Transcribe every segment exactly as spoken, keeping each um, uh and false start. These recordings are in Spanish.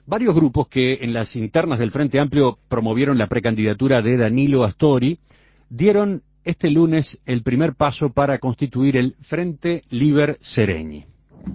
varios grupos que en las internas del Frente Amplio promovieron la precandidatura de Danilo Astori dieron este lunes el primer paso para constituir el Frente Liber Seregni.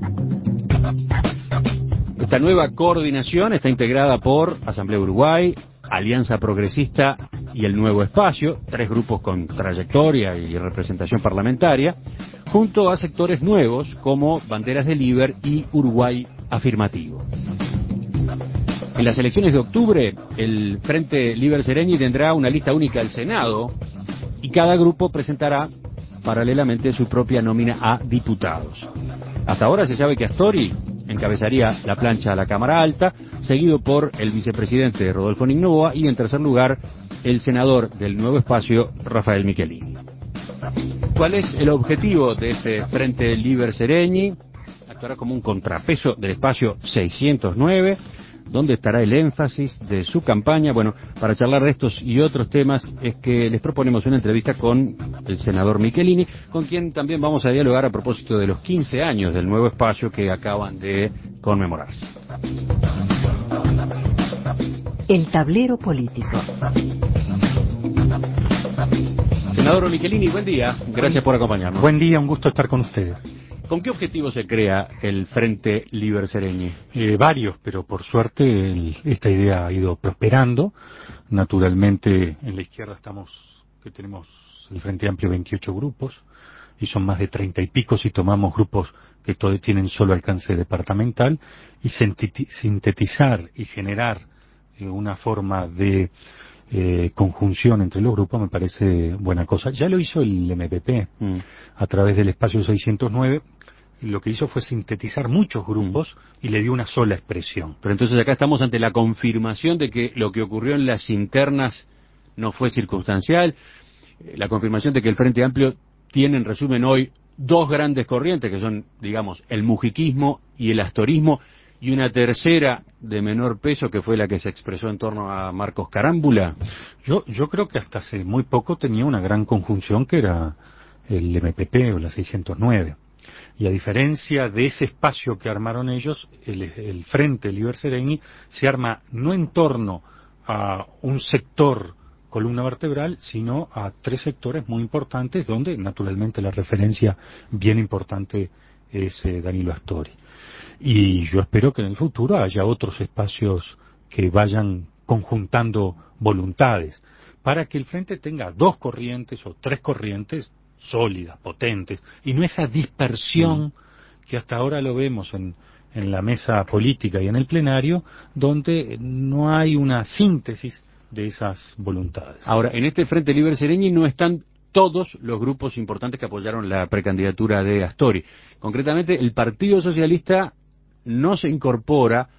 Esta nueva coordinación está integrada por Asamblea Uruguay, Alianza Progresista y el Nuevo Espacio, tres grupos con trayectoria y representación parlamentaria, junto a sectores nuevos como Banderas de Liber y Uruguay Afirmativo. En las elecciones de octubre, el Frente Liber Seregni tendrá una lista única al Senado y cada grupo presentará paralelamente su propia nómina a diputados. Hasta ahora se sabe que Astori encabezaría la plancha a la Cámara Alta, seguido por el vicepresidente Rodolfo Nignboa y en tercer lugar el senador del Nuevo Espacio, Rafael Michelini. ¿Cuál es el objetivo de este Frente Liber Seregni? Actuará como un contrapeso del espacio seiscientos nueve, donde estará el énfasis de su campaña. Bueno, para charlar de estos y otros temas es que les proponemos una entrevista con el senador Michelini, con quien también vamos a dialogar a propósito de los quince años del Nuevo Espacio que acaban de conmemorarse. El tablero político. Senador Michelini, buen día. Gracias por acompañarnos. Buen día, un gusto estar con ustedes. ¿Con qué objetivo se crea el Frente Liber Seregni? Eh, varios, pero por suerte el, esta idea ha ido prosperando. Naturalmente, en la izquierda estamos, que tenemos el Frente Amplio veintiocho grupos, y son más de treinta y pico si tomamos grupos que todos tienen solo alcance departamental, y sintetizar y generar eh, una forma de eh, conjunción entre los grupos me parece buena cosa. Ya lo hizo el M P P mm. a través del espacio seiscientos nueve. Lo que hizo fue sintetizar muchos grupos mm. y le dio una sola expresión. Pero entonces acá estamos ante la confirmación de que lo que ocurrió en las internas no fue circunstancial, la confirmación de que el Frente Amplio tiene en resumen hoy dos grandes corrientes que son, digamos, el mujiquismo y el astorismo, y una tercera de menor peso que fue la que se expresó en torno a Marcos Carámbula. Yo, yo creo que hasta hace muy poco tenía una gran conjunción que era el M P P o la seiscientos nueve. Y a diferencia de ese espacio que armaron ellos, el, el Frente Liber Seregni se arma no en torno a un sector columna vertebral, sino a tres sectores muy importantes, donde naturalmente la referencia bien importante es eh, Danilo Astori. Y yo espero que en el futuro haya otros espacios que vayan conjuntando voluntades, para que el Frente tenga dos corrientes o tres corrientes sólidas, potentes, y no esa dispersión mm. que hasta ahora lo vemos en, en la mesa política y en el plenario, donde no hay una síntesis de esas voluntades. Ahora, en este Frente Liber Seregni no están todos los grupos importantes que apoyaron la precandidatura de Astori. Concretamente, el Partido Socialista no se incorpora,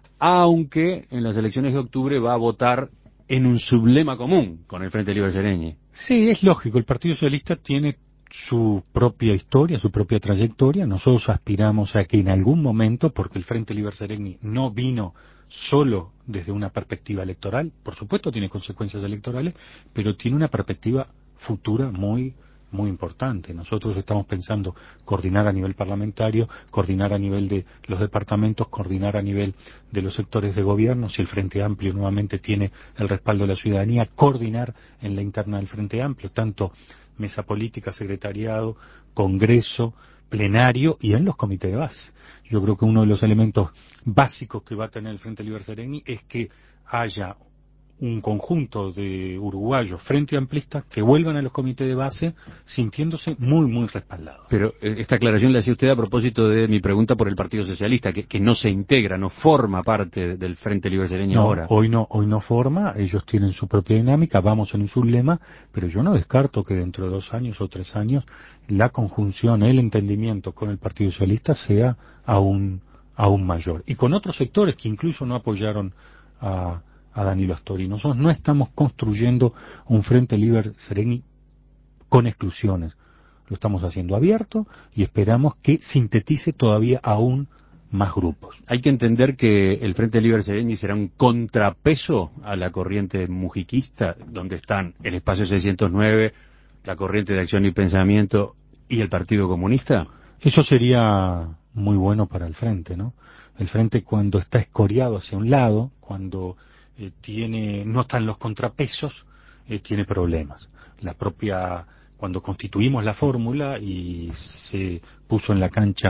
aunque en las elecciones de octubre va a votar en un sublema común con el Frente Liber Seregni. Sí, es lógico, el Partido Socialista tiene su propia historia, su propia trayectoria. Nosotros aspiramos a que en algún momento, porque el Frente Liber Seregni no vino solo desde una perspectiva electoral, por supuesto tiene consecuencias electorales, pero tiene una perspectiva futura muy muy importante. Nosotros estamos pensando coordinar a nivel parlamentario, coordinar a nivel de los departamentos, coordinar a nivel de los sectores de gobierno, si el Frente Amplio nuevamente tiene el respaldo de la ciudadanía, coordinar en la interna del Frente Amplio, tanto mesa política, secretariado, congreso, plenario y en los comités de base. Yo creo que uno de los elementos básicos que va a tener el Frente Liber Seregni es que haya un conjunto de uruguayos frente amplistas que vuelvan a los comités de base sintiéndose muy, muy respaldados. Pero eh, esta aclaración la hacía usted a propósito de mi pregunta por el Partido Socialista, que, que no se integra, no forma parte del Frente Liber Seregni no, ahora. Hoy no, hoy no forma, ellos tienen su propia dinámica, vamos en un sublema, pero yo no descarto que dentro de dos años o tres años la conjunción, el entendimiento con el Partido Socialista sea aún, aún mayor. Y con otros sectores que incluso no apoyaron a a Danilo Astori. Nosotros no estamos construyendo un Frente Liber Seregni con exclusiones. Lo estamos haciendo abierto y esperamos que sintetice todavía aún más grupos. Hay que entender que el Frente Liber Seregni será un contrapeso a la corriente mujiquista, donde están el Espacio seiscientos nueve, la Corriente de Acción y Pensamiento y el Partido Comunista. Eso sería muy bueno para el Frente, ¿no? El Frente, cuando está escoriado hacia un lado, cuando eh, tiene no están los contrapesos, eh, tiene problemas. La propia, cuando constituimos la fórmula y se puso en la cancha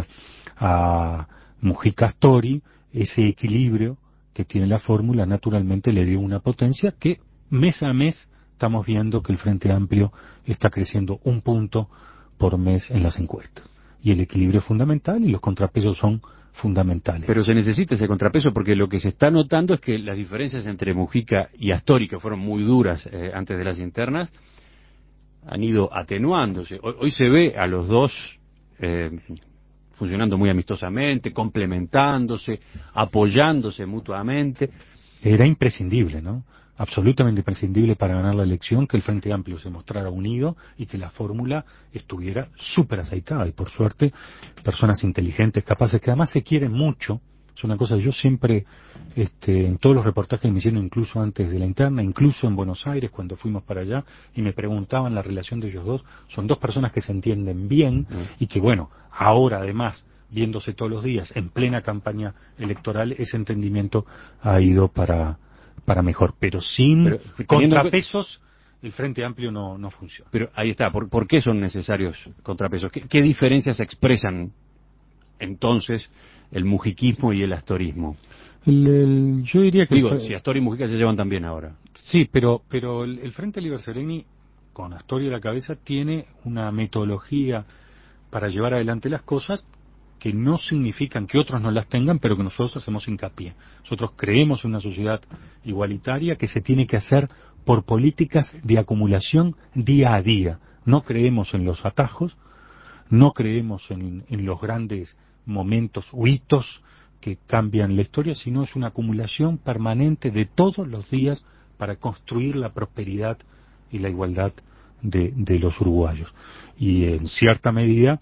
a Mujica Astori, ese equilibrio que tiene la fórmula naturalmente le dio una potencia que mes a mes estamos viendo que el Frente Amplio está creciendo un punto por mes en las encuestas. Y el equilibrio es fundamental y los contrapesos son fundamentales. Pero se necesita ese contrapeso porque lo que se está notando es que las diferencias entre Mujica y Astori, que fueron muy duras eh, antes de las internas, han ido atenuándose. Hoy, hoy se ve a los dos eh, funcionando muy amistosamente, complementándose, apoyándose mutuamente. Era imprescindible, ¿no? Absolutamente imprescindible para ganar la elección que el Frente Amplio se mostrara unido y que la fórmula estuviera súper aceitada. Y por suerte, personas inteligentes, capaces, que además se quieren mucho. Es una cosa que yo siempre, este, en todos los reportajes que me hicieron, incluso antes de la interna, incluso en Buenos Aires, cuando fuimos para allá, y me preguntaban la relación de ellos dos, son dos personas que se entienden bien y que, bueno, ahora además, viéndose todos los días, en plena campaña electoral, ese entendimiento ha ido para, para mejor. Pero sin Pero, contrapesos, el Frente Amplio no, no funciona. Pero ahí está, ¿por, por qué son necesarios contrapesos? ¿Qué, qué diferencias expresan entonces el mujiquismo y el astorismo? El, el, yo diría que... Digo, si Astori y Mujica se llevan tan bien ahora. Sí, pero, pero el, el Frente Liber Sereni, con Astori a la cabeza, tiene una metodología para llevar adelante las cosas que no significan que otros no las tengan, pero que nosotros hacemos hincapié. Nosotros creemos en una sociedad igualitaria que se tiene que hacer por políticas de acumulación día a día. No creemos en los atajos, no creemos en, en los grandes momentos o hitos que cambian la historia, sino es una acumulación permanente de todos los días para construir la prosperidad y la igualdad de, de los uruguayos. Y en cierta medida,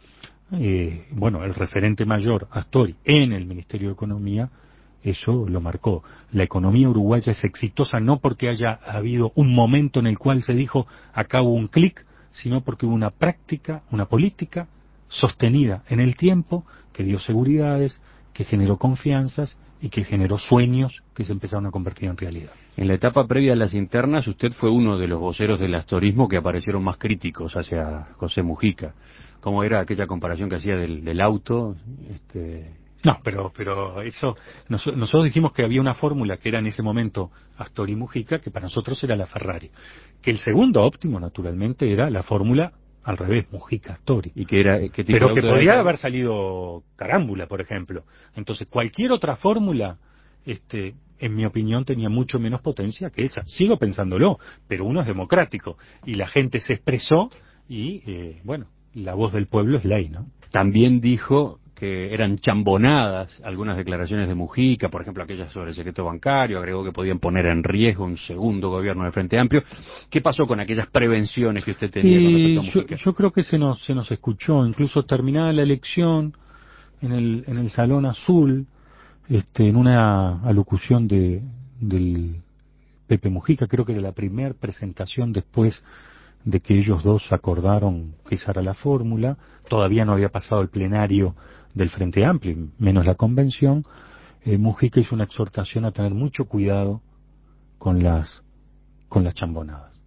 eh, bueno, el referente mayor, Astori, en el Ministerio de Economía, eso lo marcó. La economía uruguaya es exitosa no porque haya habido un momento en el cual se dijo acá hubo un clic, sino porque hubo una práctica, una política sostenida en el tiempo que dio seguridades, que generó confianzas y que generó sueños que se empezaron a convertir en realidad. En la etapa previa a las internas, usted fue uno de los voceros del astorismo que aparecieron más críticos hacia José Mujica. ¿Cómo era aquella comparación que hacía del, del auto? Este... No, pero pero eso nos, nosotros dijimos que había una fórmula que era en ese momento Astori Mujica, que para nosotros era la Ferrari. Que el segundo óptimo, naturalmente, era la fórmula al revés, Mujica Astori. ¿Y que era, qué tipo pero de que auto podía era? haber salido Carámbula, por ejemplo. Entonces, cualquier otra fórmula, este, en mi opinión, tenía mucho menos potencia que esa. Sigo pensándolo, pero uno es democrático. Y la gente se expresó y, eh, bueno, la voz del pueblo es ley, ¿no? También dijo que eran chambonadas algunas declaraciones de Mujica, por ejemplo aquellas sobre el secreto bancario, agregó que podían poner en riesgo un segundo gobierno del Frente Amplio. ¿Qué pasó con aquellas prevenciones que usted tenía con respecto a Mujica? Yo, yo creo que se nos se nos escuchó, incluso terminada la elección en el en el Salón Azul, este, en una alocución de del Pepe Mujica, creo que era la primera presentación después de que ellos dos acordaron que esa era la fórmula. Todavía no había pasado el plenario del Frente Amplio, menos la convención. eh, Mujica hizo una exhortación a tener mucho cuidado con las con las chambonadas.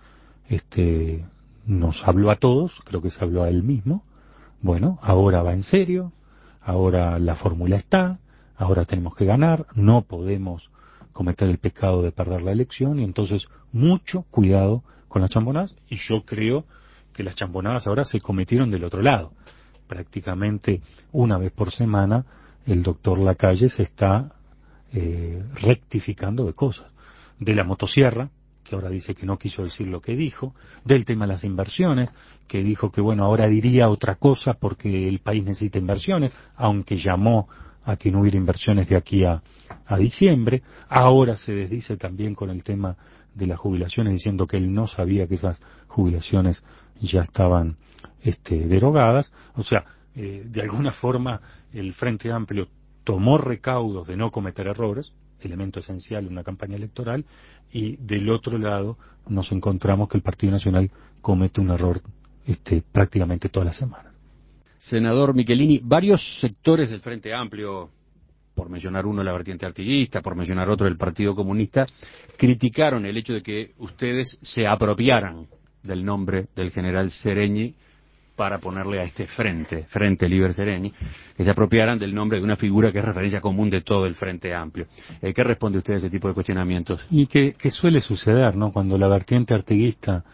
Este, nos habló a todos, creo que se habló a él mismo. Bueno, ahora va en serio, ahora la fórmula está, ahora tenemos que ganar, no podemos cometer el pecado de perder la elección, y entonces mucho cuidado con las chambonadas. Y yo creo que las chambonadas ahora se cometieron del otro lado. Prácticamente una vez por semana el doctor Lacalle se está eh, rectificando de cosas. De la motosierra, que ahora dice que no quiso decir lo que dijo, del tema de las inversiones, que dijo que bueno, ahora diría otra cosa porque el país necesita inversiones, aunque llamó a que no hubiera inversiones de aquí a, a diciembre. Ahora se desdice también con el tema de las jubilaciones, diciendo que él no sabía que esas jubilaciones ya estaban este, derogadas. O sea, eh, de alguna forma el Frente Amplio tomó recaudos de no cometer errores, elemento esencial en una campaña electoral, y del otro lado nos encontramos que el Partido Nacional comete un error este, prácticamente todas las semanas. Senador Michelini, varios sectores del Frente Amplio por mencionar uno la vertiente artiguista, por mencionar otro el Partido Comunista, criticaron el hecho de que ustedes se apropiaran del nombre del general Seregni para ponerle a este frente, Frente Liber Seregni, que se apropiaran del nombre de una figura que es referencia común de todo el Frente Amplio. Eh, ¿Qué responde usted a ese tipo de cuestionamientos? Y que, que suele suceder, ¿no? Cuando la vertiente artiguista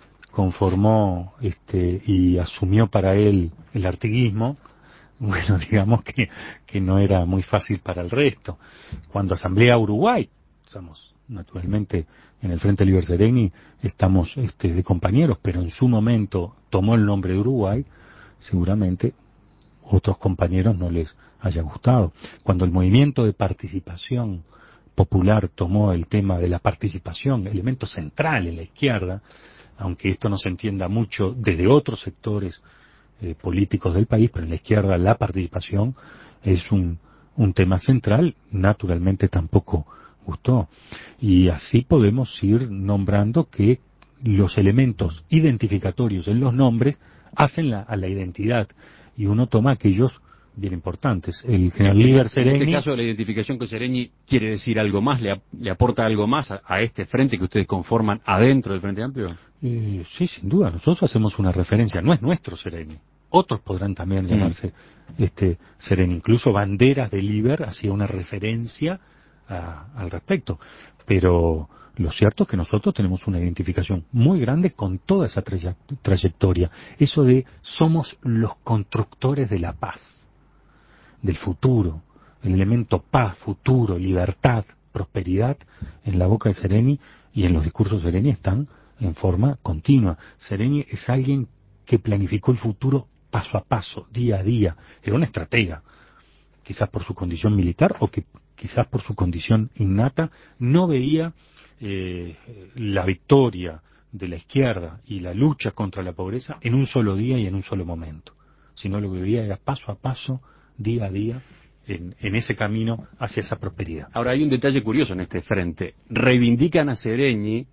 conformó este y asumió para él el artiguismo, bueno, digamos que, que no era muy fácil para el resto. Cuando Asamblea Uruguay, somos naturalmente en el Frente Liber Seregni, estamos este, de compañeros, pero en su momento tomó el nombre de Uruguay, seguramente otros compañeros no les haya gustado. Cuando el movimiento de participación popular tomó el tema de la participación, elemento central en la izquierda, aunque esto no se entienda mucho desde otros sectores eh, políticos del país, pero en la izquierda la participación es un, un tema central, naturalmente tampoco gustó. Y así podemos ir nombrando que los elementos identificatorios en los nombres hacen la, a la identidad, y uno toma aquellos bien importantes. El general Liber Seregni... En este caso, la identificación con Seregni quiere decir algo más, le, le aporta algo más a, a este frente que ustedes conforman adentro del Frente Amplio. Eh, sí, sin duda. Nosotros hacemos una referencia. No es nuestro Seregni. Otros podrán también llamarse mm. este Seregni. Incluso banderas de Liber hacía una referencia a, al respecto. Pero lo cierto es que nosotros tenemos una identificación muy grande con toda esa traye- trayectoria. Eso de somos los constructores de la paz, del futuro, el elemento paz, futuro, libertad, prosperidad, en la boca de Seregni y en los discursos de Seregni están en forma continua. Seregni es alguien que planificó el futuro paso a paso, día a día. Era un estratega, quizás por su condición militar o que quizás por su condición innata, no veía eh, la victoria de la izquierda y la lucha contra la pobreza en un solo día y en un solo momento, sino lo que veía era paso a paso, día a día, en, en ese camino hacia esa prosperidad. Ahora, hay un detalle curioso en este frente. Reivindican a Seregni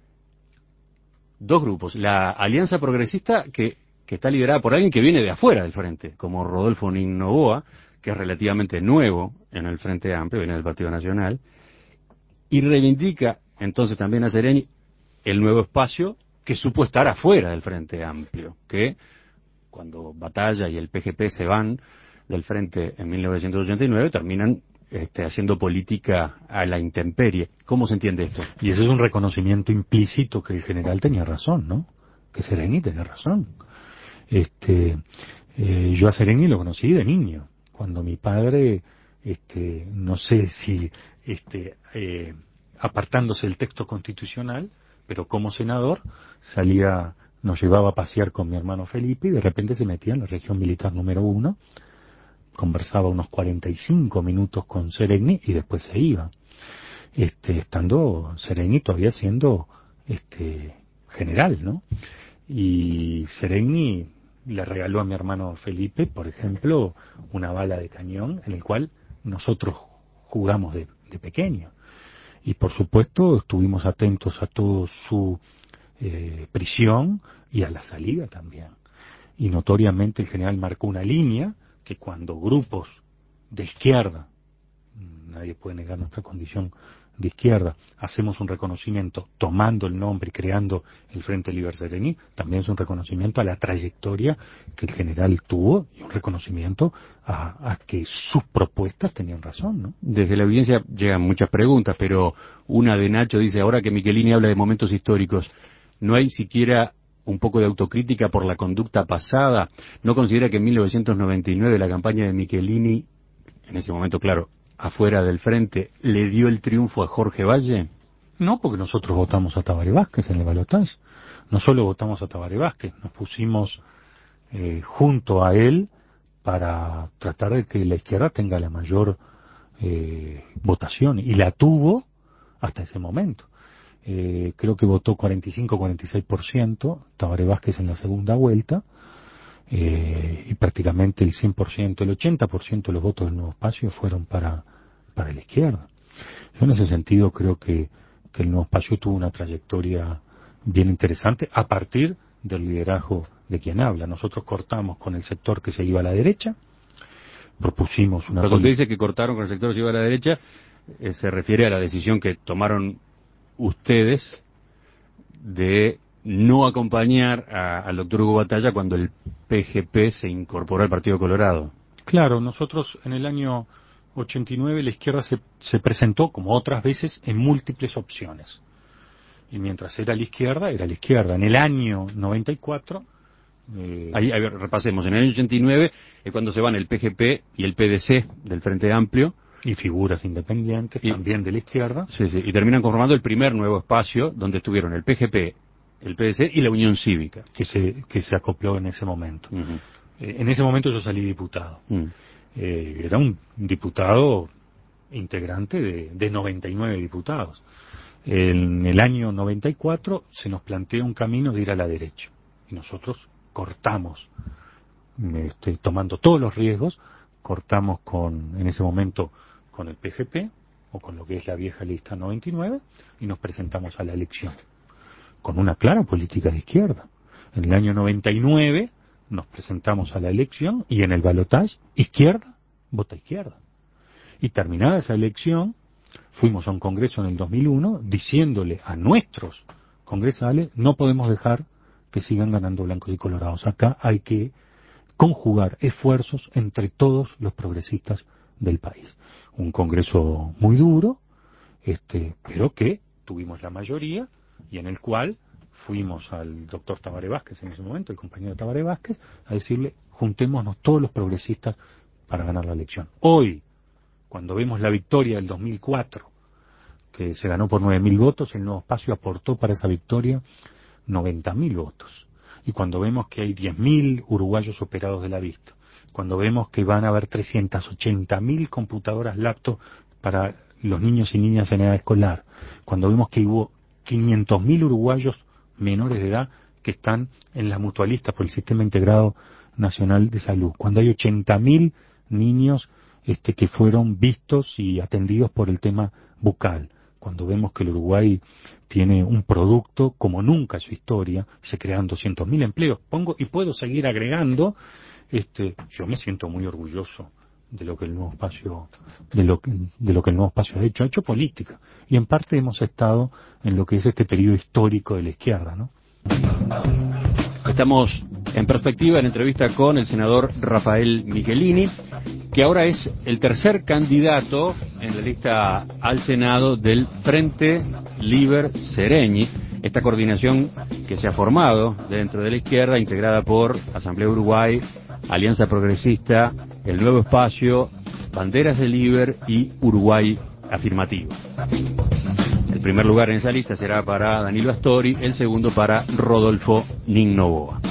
dos grupos. La Alianza Progresista, que, que está liderada por alguien que viene de afuera del frente, como Rodolfo Nin Novoa, que es relativamente nuevo en el Frente Amplio, viene del Partido Nacional, y reivindica entonces también a Seregni el nuevo espacio que supo estar afuera del Frente Amplio, que cuando Batalla y el P G P se van del Frente en mil novecientos ochenta y nueve terminan este, haciendo política a la intemperie. ¿Cómo se entiende esto? Y ese es un reconocimiento implícito que el general tenía razón, ¿no? Que Seregni tenía razón. Este, eh, yo a Seregni lo conocí de niño, cuando mi padre, este, no sé si este, eh, apartándose del texto constitucional, pero como senador salía, nos llevaba a pasear con mi hermano Felipe y de repente se metía en la región militar número uno, conversaba unos cuarenta y cinco minutos con Seregni y después se iba, este, estando Seregni todavía siendo este, general, ¿no? Y Seregni le regaló a mi hermano Felipe, por ejemplo, una bala de cañón en el cual nosotros jugamos de, de pequeño. Y por supuesto estuvimos atentos a toda su eh, prisión y a la salida también. Y notoriamente el general marcó una línea que cuando grupos de izquierda, nadie puede negar nuestra condición de izquierda, hacemos un reconocimiento tomando el nombre y creando el Frente Liber Seregni, también es un reconocimiento a la trayectoria que el general tuvo y un reconocimiento a, a que sus propuestas tenían razón, ¿no? Desde la audiencia llegan muchas preguntas, pero una de Nacho dice, ahora que Michelini habla de momentos históricos, ¿no hay siquiera un poco de autocrítica por la conducta pasada? ¿No considera que en mil novecientos noventa y nueve la campaña de Michelini, en ese momento, claro, afuera del frente, le dio el triunfo a Jorge Valle? No, porque nosotros votamos a Tabaré Vázquez en el balotaje. No solo votamos a Tabaré Vázquez, nos pusimos eh, junto a él para tratar de que la izquierda tenga la mayor eh, votación, y la tuvo hasta ese momento. Eh, creo que votó cuarenta y cinco a cuarenta y seis por ciento Tabaré Vázquez en la segunda vuelta, eh, y prácticamente el cien por ciento, el ochenta por ciento de los votos del Nuevo Espacio fueron para, para la izquierda. Yo en ese sentido creo que, que el Nuevo Espacio tuvo una trayectoria bien interesante a partir del liderazgo de quien habla. Nosotros cortamos con el sector que se iba a la derecha, propusimos una... Cuando usted dice que cortaron con el sector ciudad a la derecha, eh, se refiere a la decisión que tomaron ustedes de no acompañar a, al doctor Hugo Batalla cuando el P G P se incorporó al Partido Colorado. Claro, nosotros en el año ochenta y nueve la izquierda se, se presentó, como otras veces, en múltiples opciones. Y mientras era la izquierda, era la izquierda. En el año noventa y cuatro... Eh, ahí, ahí repasemos, en el año ochenta y nueve es cuando se van el P G P y el P D C del Frente Amplio. Y figuras independientes y, también de la izquierda. Sí, sí, y terminan conformando el primer nuevo espacio donde estuvieron el P G P, el P D C y la Unión Cívica. Que se, que se acopló en ese momento. Uh-huh. Eh, en ese momento yo salí diputado. Uh-huh. Eh, era un diputado integrante de, de noventa y nueve diputados. En el año noventa y cuatro se nos plantea un camino de ir a la derecha. Y nosotros cortamos, este, tomando todos los riesgos, cortamos con, en ese momento, con el P G P, o con lo que es la vieja lista noventa y nueve, y nos presentamos a la elección. Con una clara política de izquierda. En el año noventa y nueve nos presentamos a la elección y en el balotaje, izquierda, vota izquierda. Y terminada esa elección, fuimos a un congreso en el dos mil uno diciéndole a nuestros congresales, no podemos dejar que sigan ganando blancos y colorados. Acá hay que conjugar esfuerzos entre todos los progresistas del país. Un congreso muy duro, este, pero que tuvimos la mayoría y en el cual fuimos al doctor Tabaré Vázquez en ese momento, el compañero Tabaré Vázquez, a decirle, juntémonos todos los progresistas para ganar la elección. Hoy, cuando vemos la victoria del dos mil cuatro, que se ganó por nueve mil votos, el Nuevo Espacio aportó para esa victoria noventa mil votos. Y cuando vemos que hay diez mil uruguayos operados de la vista, cuando vemos que van a haber trescientas ochenta mil computadoras laptop para los niños y niñas en edad escolar, cuando vemos que hubo quinientos mil uruguayos menores de edad que están en la mutualista por el Sistema Integrado Nacional de Salud, cuando hay ochenta mil niños este, que fueron vistos y atendidos por el tema bucal, cuando vemos que el Uruguay tiene un producto como nunca en su historia, se crean doscientos mil empleos, pongo y puedo seguir agregando, este, yo me siento muy orgulloso de lo que el nuevo espacio, de lo que, de lo que el nuevo espacio ha hecho, ha hecho política, y en parte hemos estado en lo que es este periodo histórico de la izquierda, ¿no? Estamos en perspectiva en entrevista con el senador Rafael Michelini, que ahora es el tercer candidato en la lista al Senado del Frente Liber Seregni, esta coordinación que se ha formado dentro de la izquierda, integrada por Asamblea Uruguay, Alianza Progresista, El Nuevo Espacio, Banderas de Liber y Uruguay Afirmativo. El primer lugar en esa lista será para Danilo Astori, el segundo para Rodolfo Nin-Novoa.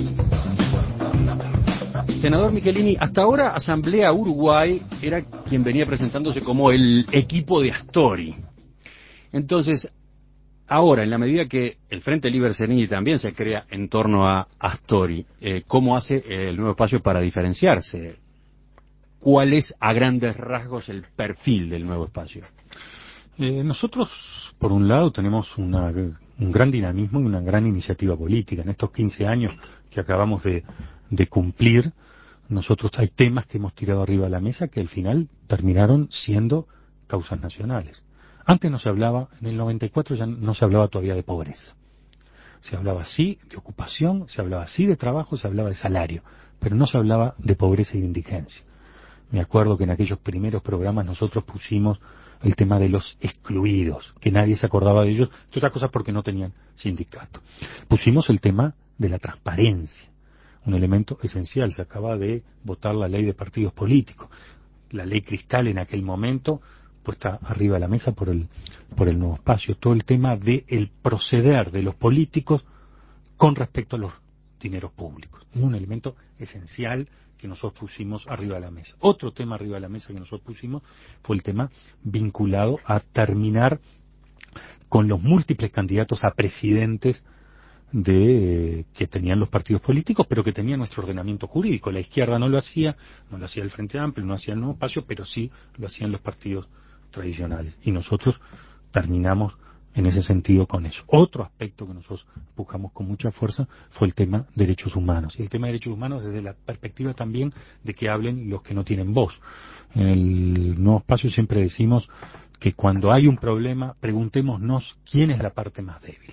Senador Michelini, hasta ahora Asamblea Uruguay era quien venía presentándose como el equipo de Astori. Entonces, ahora, en la medida que el Frente Liber Seregni también se crea en torno a Astori, eh, ¿cómo hace el Nuevo Espacio para diferenciarse? ¿Cuál es, a grandes rasgos, el perfil del Nuevo Espacio? Eh, nosotros, por un lado, tenemos una, un gran dinamismo y una gran iniciativa política. En estos quince años que acabamos de, de cumplir, nosotros hay temas que hemos tirado arriba de la mesa que al final terminaron siendo causas nacionales. Antes no se hablaba, en el noventa y cuatro ya no se hablaba todavía de pobreza. Se hablaba sí de ocupación, se hablaba sí de trabajo, se hablaba de salario, pero no se hablaba de pobreza y de indigencia. Me acuerdo que en aquellos primeros programas nosotros pusimos el tema de los excluidos, que nadie se acordaba de ellos, entre otras cosas porque no tenían sindicato. Pusimos el tema de la transparencia, un elemento esencial. Se acaba de votar la ley de partidos políticos, la ley Cristal en aquel momento, puesta arriba de la mesa por el, por el Nuevo Espacio, todo el tema del proceder de los políticos con respecto a los dineros públicos. Es un elemento esencial que nosotros pusimos arriba de la mesa. Otro tema arriba de la mesa que nosotros pusimos fue el tema vinculado a terminar con los múltiples candidatos a presidentes de eh, que tenían los partidos políticos, pero que tenían nuestro ordenamiento jurídico. La izquierda no lo hacía, no lo hacía el Frente Amplio, no hacía el Nuevo Espacio, pero sí lo hacían los partidos tradicionales. Y nosotros terminamos en ese sentido con eso. Otro aspecto que nosotros buscamos con mucha fuerza fue el tema derechos humanos. Y el tema de derechos humanos desde la perspectiva también de que hablen los que no tienen voz. En el Nuevo Espacio siempre decimos que cuando hay un problema, preguntémonos quién es la parte más débil.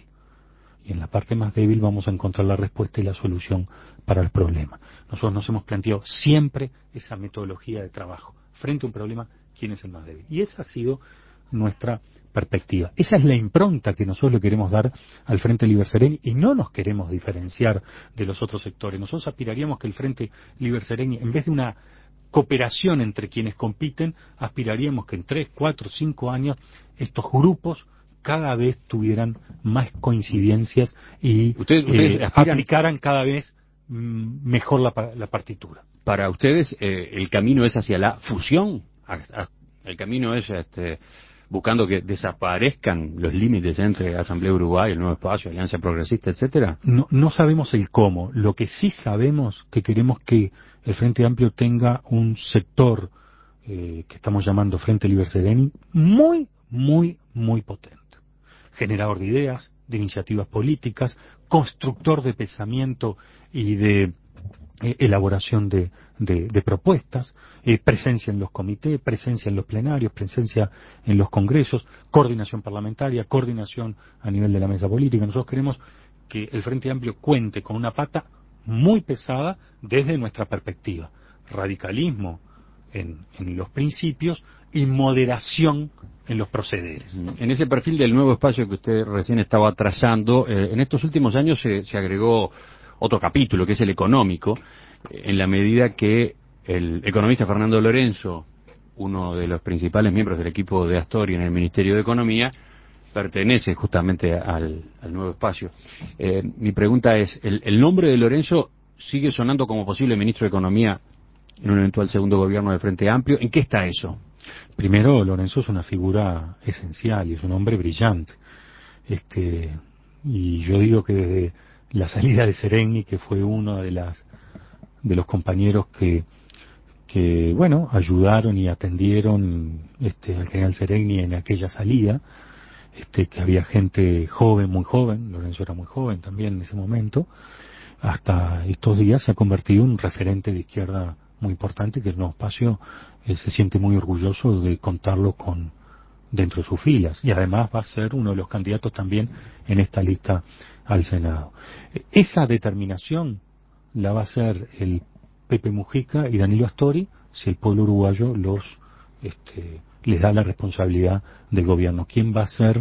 Y en la parte más débil vamos a encontrar la respuesta y la solución para el problema. Nosotros nos hemos planteado siempre esa metodología de trabajo. Frente a un problema, ¿quién es el más débil? Y esa ha sido nuestra perspectiva. Esa es la impronta que nosotros le queremos dar al Frente Liber Sereni y no nos queremos diferenciar de los otros sectores. Nosotros aspiraríamos que el Frente Liber Sereni, en vez de una cooperación entre quienes compiten, aspiraríamos que en tres, cuatro, cinco años estos grupos cada vez tuvieran más coincidencias y ¿Ustedes, ustedes eh, aspiran... aplicaran cada vez mm, mejor la, la partitura. Para ustedes, eh, el camino es hacia la fusión, a, a, el camino es este, buscando que desaparezcan los límites entre Asamblea Uruguay, el Nuevo Espacio, Alianza Progresista, etcétera. No, no sabemos el cómo. Lo que sí sabemos que queremos que el Frente Amplio tenga un sector eh, que estamos llamando Frente Liber Sereni muy, muy, muy potente. Generador de ideas, de iniciativas políticas, constructor de pensamiento y de eh, elaboración de, de, de propuestas, eh, presencia en los comités, presencia en los plenarios, presencia en los congresos, coordinación parlamentaria, coordinación a nivel de la mesa política. Nosotros queremos que el Frente Amplio cuente con una pata muy pesada desde nuestra perspectiva. Radicalismo en, en los principios y moderación en los procederes. En ese perfil del Nuevo Espacio que usted recién estaba trazando, eh, en estos últimos años se, se agregó otro capítulo, que es el económico, eh, en la medida que el economista Fernando Lorenzo, uno de los principales miembros del equipo de Astori en el Ministerio de Economía, pertenece justamente al, al Nuevo Espacio. Eh, mi pregunta es, ¿el, ¿el nombre de Lorenzo sigue sonando como posible ministro de Economía en un eventual segundo gobierno del Frente Amplio? ¿En qué está eso? Primero, Lorenzo es una figura esencial y es un hombre brillante. Este, y yo digo que desde la salida de Sereni, que fue uno de las de los compañeros que que bueno ayudaron y atendieron este, al general Sereni en aquella salida, este, que había gente joven, muy joven, Lorenzo era muy joven también en ese momento, hasta estos días se ha convertido en un referente de izquierda muy importante, que el Nuevo Espacio eh, se siente muy orgulloso de contarlo con dentro de sus filas, y además va a ser uno de los candidatos también en esta lista al Senado. Esa determinación la va a hacer el Pepe Mujica y Danilo Astori si el pueblo uruguayo los este, les da la responsabilidad del gobierno. ¿Quién va a ser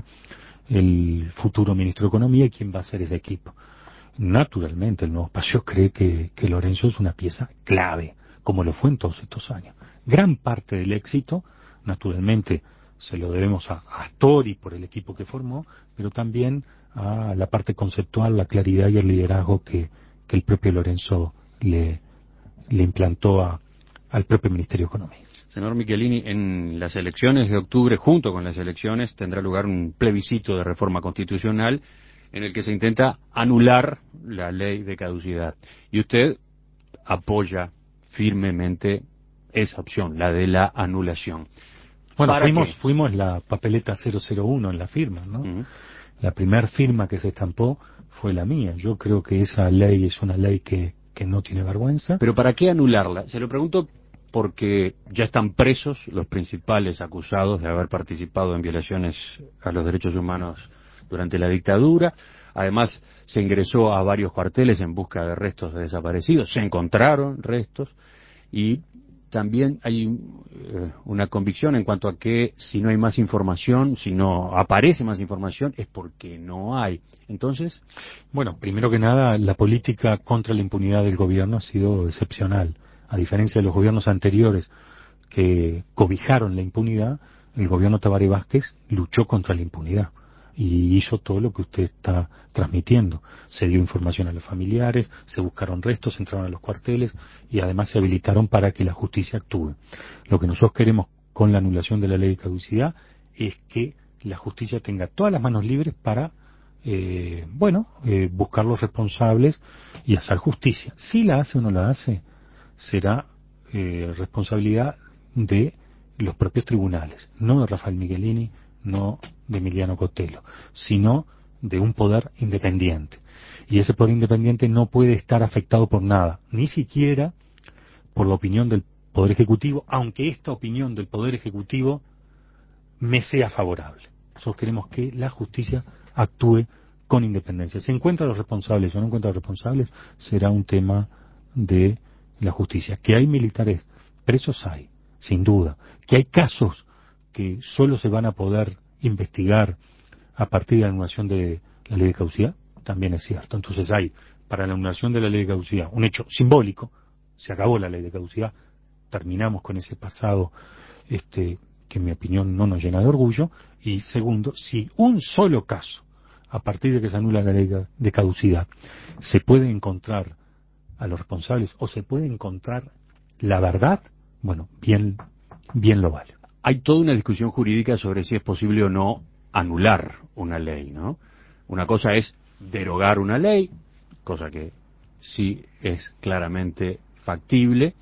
el futuro ministro de Economía y quién va a ser ese equipo? Naturalmente, el Nuevo Espacio cree que, que Lorenzo es una pieza clave, como lo fue en todos estos años. Gran parte del éxito, naturalmente, se lo debemos a Astori por el equipo que formó, pero también a la parte conceptual, la claridad y el liderazgo que, que el propio Lorenzo le, le implantó a, al propio Ministerio de Economía. Señor Michelini, en las elecciones de octubre, junto con las elecciones, tendrá lugar un plebiscito de reforma constitucional en el que se intenta anular la ley de caducidad. Y usted apoya firmemente esa opción, la de la anulación. Bueno, fuimos, fuimos la papeleta cero cero uno en la firma, ¿no? Uh-huh. La primera firma que se estampó fue la mía. Yo creo que esa ley es una ley que, que no tiene vergüenza. ¿Pero para qué anularla? Se lo pregunto porque ya están presos los principales acusados de haber participado en violaciones a los derechos humanos durante la dictadura. Además, se ingresó a varios cuarteles en busca de restos de desaparecidos. Se encontraron restos y también hay eh, una convicción en cuanto a que si no hay más información, si no aparece más información, es porque no hay. Entonces, bueno, primero que nada, la política contra la impunidad del gobierno ha sido excepcional. A diferencia de los gobiernos anteriores que cobijaron la impunidad, el gobierno Tabaré Vázquez luchó contra la impunidad y hizo todo lo que usted está transmitiendo. Se dio información a los familiares, se buscaron restos, entraron a los cuarteles y además se habilitaron para que la justicia actúe. Lo que nosotros queremos con la anulación de la ley de caducidad es que la justicia tenga todas las manos libres para, eh, bueno, eh, buscar los responsables y hacer justicia. Si la hace o no la hace, será eh, responsabilidad de los propios tribunales, no de Rafael Michelini, no de Emiliano Cotelo, sino de un poder independiente. Y ese poder independiente no puede estar afectado por nada, ni siquiera por la opinión del Poder Ejecutivo, aunque esta opinión del Poder Ejecutivo me sea favorable. Nosotros queremos que la justicia actúe con independencia. Si encuentra a los responsables o no encuentra a los responsables, será un tema de la justicia. Que hay militares presos, hay, sin duda. Que hay casos que solo se van a poder investigar a partir de la anulación de la ley de caducidad, también es cierto. Entonces hay, para la anulación de la ley de caducidad, un hecho simbólico, se acabó la ley de caducidad, terminamos con ese pasado este, que en mi opinión no nos llena de orgullo, y segundo, si un solo caso, a partir de que se anula la ley de caducidad, se puede encontrar a los responsables o se puede encontrar la verdad, bueno, bien, bien lo vale. Hay toda una discusión jurídica sobre si es posible o no anular una ley, ¿no? Una cosa es derogar una ley, cosa que sí es claramente factible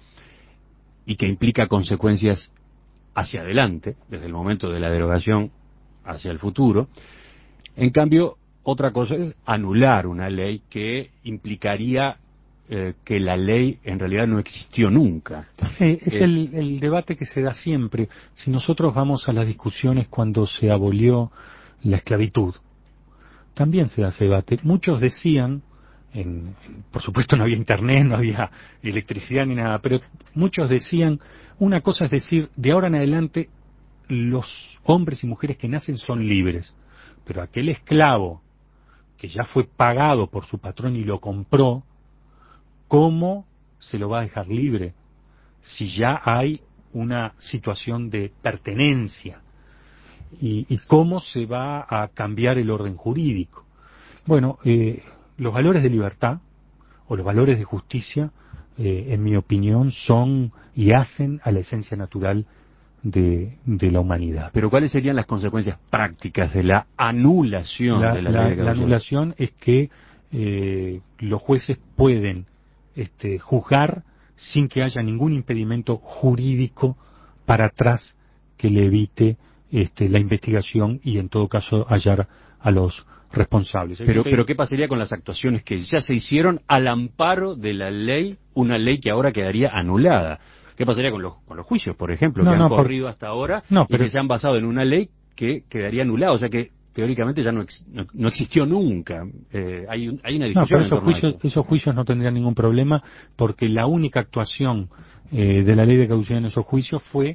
y que implica consecuencias hacia adelante, desde el momento de la derogación hacia el futuro. En cambio, otra cosa es anular una ley que implicaría eh, que la ley en realidad no existió nunca. Sí, es eh, el, el debate que se da siempre. Si nosotros vamos a las discusiones cuando se abolió la esclavitud, también se da ese debate. Muchos decían, en, en, por supuesto no había internet, no había electricidad ni nada, pero muchos decían, una cosa es decir, de ahora en adelante los hombres y mujeres que nacen son libres, pero aquel esclavo que ya fue pagado por su patrón y lo compró, ¿cómo se lo va a dejar libre si ya hay una situación de pertenencia? ¿Y, y cómo se va a cambiar el orden jurídico? Bueno, eh, los valores de libertad o los valores de justicia, eh, en mi opinión, son y hacen a la esencia natural de, de la humanidad. Pero ¿cuáles serían las consecuencias prácticas de la anulación La, de la, la, ley de la caducidad? anulación es que eh, los jueces pueden este, juzgar sin que haya ningún impedimento jurídico para atrás que le evite este, la investigación y en todo caso hallar a los responsables. Pero, pero ¿qué pasaría con las actuaciones que ya se hicieron al amparo de la ley, una ley que ahora quedaría anulada? ¿Qué pasaría con los, con los juicios, por ejemplo, no, que no, han por... corrido hasta ahora no, y pero... que se han basado en una ley que quedaría anulada? O sea que teóricamente ya no, ex, no, no existió nunca. Eh, hay, un, hay una discusión no, pero en esos torno a juicios, eso. esos juicios no tendrían ningún problema porque la única actuación eh, de la ley de caducidad en esos juicios fue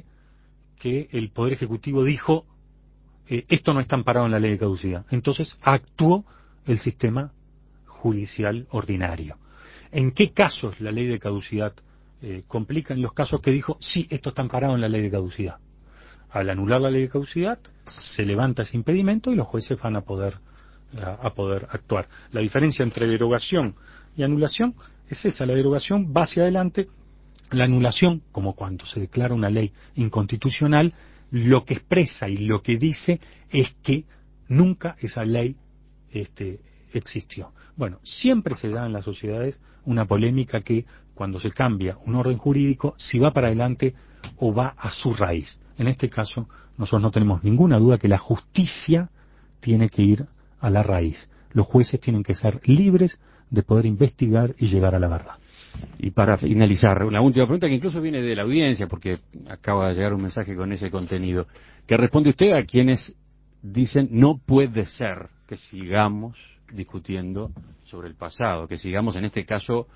que el Poder Ejecutivo dijo eh, esto no está amparado en la ley de caducidad. Entonces actuó el sistema judicial ordinario. ¿En qué casos la ley de caducidad eh, complica? En los casos que dijo sí, esto está amparado en la ley de caducidad. Al anular la ley de caducidad se levanta ese impedimento y los jueces van a poder a, a poder actuar. La diferencia entre derogación y anulación es esa: la derogación va hacia adelante, la anulación, como cuando se declara una ley inconstitucional, lo que expresa y lo que dice es que nunca esa ley este, existió. Bueno, siempre se da en las sociedades una polémica que cuando se cambia un orden jurídico, si va para adelante o va a su raíz. En este caso, nosotros no tenemos ninguna duda que la justicia tiene que ir a la raíz. Los jueces tienen que ser libres de poder investigar y llegar a la verdad. Y para finalizar, una última pregunta que incluso viene de la audiencia, porque acaba de llegar un mensaje con ese contenido. ¿Qué responde usted a quienes dicen no puede ser que sigamos discutiendo sobre el pasado, que sigamos en este caso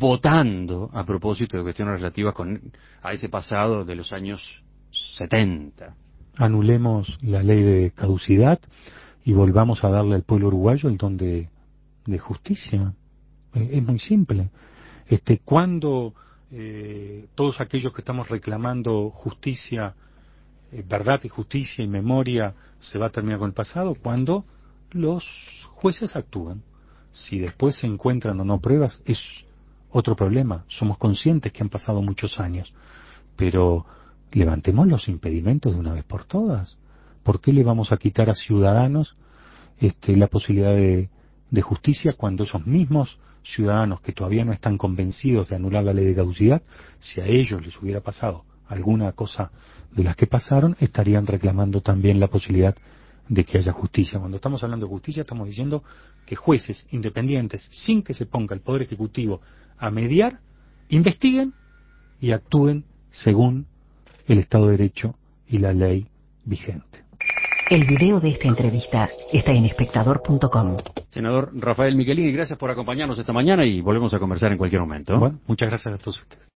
votando a propósito de cuestiones relativas con, a ese pasado de los años setenta? Anulemos la ley de caducidad y volvamos a darle al pueblo uruguayo el don de, de justicia. Eh, es muy simple. Este, cuando eh, todos aquellos que estamos reclamando justicia, eh, verdad y justicia y memoria, se va a terminar con el pasado, cuando los jueces actúan. Si después se encuentran o no pruebas, es otro problema. Somos conscientes que han pasado muchos años, pero levantemos los impedimentos de una vez por todas. ¿Por qué le vamos a quitar a ciudadanos este, la posibilidad de, de justicia cuando esos mismos ciudadanos que todavía no están convencidos de anular la ley de caducidad, si a ellos les hubiera pasado alguna cosa de las que pasaron, estarían reclamando también la posibilidad de que haya justicia. Cuando estamos hablando de justicia, estamos diciendo que jueces independientes, sin que se ponga el Poder Ejecutivo a mediar, investiguen y actúen según el Estado de Derecho y la ley vigente. El video de esta entrevista está en espectador punto com. Senador Rafael Michelini, gracias por acompañarnos esta mañana y volvemos a conversar en cualquier momento. Bueno, muchas gracias a todos ustedes.